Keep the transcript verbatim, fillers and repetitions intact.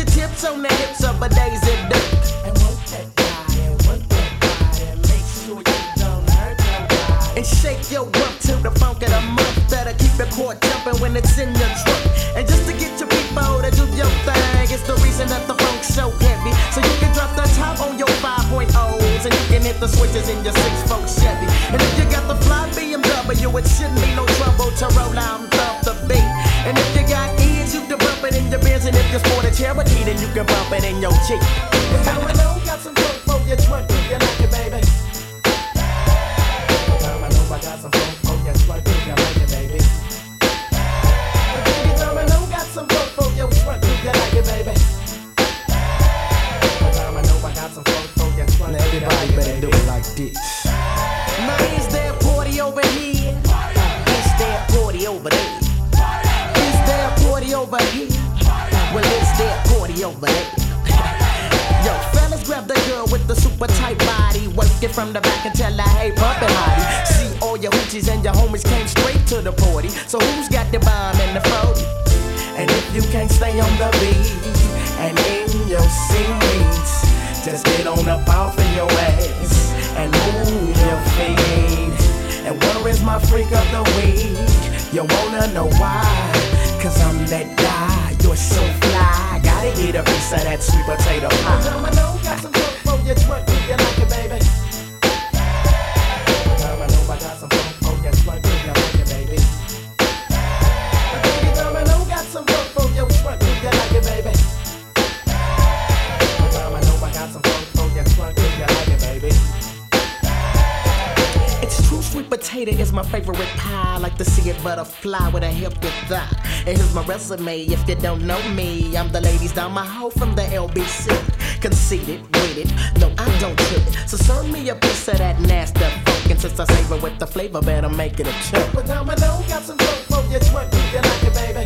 your tips on the hips of a Daisy Duke. And work that body, work that body, make sure you don't hurt nobody. And shake your rump to the funk of the month. Better keep your core jumping when it's in your trunk. And just to get your people to do your thing, it's the reason that the funk's so heavy. So you can drop the top on your five point ohs, and you can hit the switches in your six four Chevy. And if you got the fly B M W, it shouldn't be no trouble to roll out and thump the beat. And if you got ears, you can bump it in your Benz. And if you sport a Cherokee, then you can bump it in your Jeep. Cause I know got some funk for your trunk, do you like it, baby? I know I got some funk for your trunk, do you like it, baby? I know got some funk for your trunk, do you like it, baby? I know I got some funk for your trunk. Now everybody better do it like this. Now is there a party over here? Is there a party over there? Is there a party over here? Well, is there a party over there? Yo, fellas, grab the girl with the super tight body. Work it from the back and tell her, hey, pump it, hottie. See, all your hoochies and your homies came straight to the party. So who's got the bomb and the forty? And if you can't stay on the beat and in your seats, just get on up off of your ass and move your feet. And where is my freak of the week? You wanna know why? Cause I'm that guy, you're so fly. Gotta get a piece of that sweet potato pie. I know got some funk for your trunk, do you like it, baby? I know I got some funk for your trunk, do you like it, baby? I know got some funk for your trunk, do you like it, baby? I know I got some funk for your trunk, do you like it, baby? It's true, sweet potato is my favorite pie. I like to see it butterfly with a hip to thigh. And here's my resume if you don't know me. I'm the ladies down my hoe from the L B C. Conceited, with it, no I don't trip it. So serve me a piece of that nasty funk. And since I savor with the flavor, better make it a chunk. But now I know got some funk for your trunk, do you like it, baby?